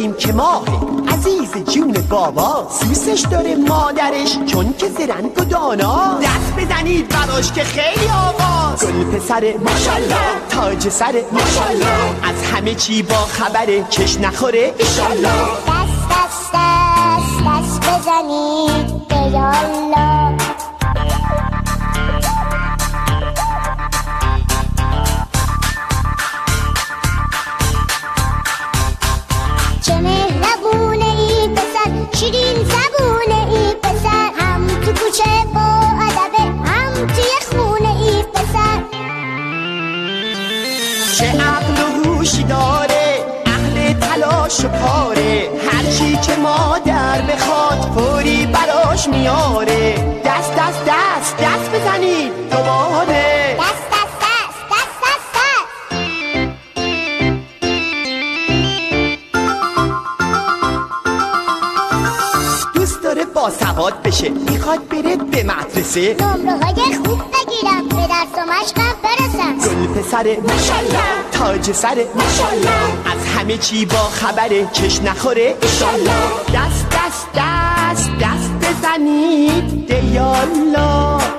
داریم که ماه عزیز جون بابا، سوسش داره مادرش چون که زرنگ و دانا. دست بزنید براش که خیلی آواز، گل پسر ماشالله، تاج سر ماشالله، از همه چی با خبره، کش نخوره ایشالله. دست دست دست دست بزنید به یالله. چه مهربونه ای پسر، شیرین زبونه ای پسر، هم تو کوچه با ادبه، هم توی خونه ای پسر. چه عقل و هوشی داره، اهل تلاش و کاره، هر چی که مادر بخواد فوری براش میاره. دست دست دست دست بزنید دوباره. دست دست دست دست دست دست. دوست داره باسواد بشه، میخواد بره به مدرسه، نمره‌های خوب بگیرم، به درس و مشقم برسم. گل پسر ماشالله، تاج سر ماشالله، از همه چی با خبره، کش نخوره ایشالله. دست دست دست دست بزنید دیالا.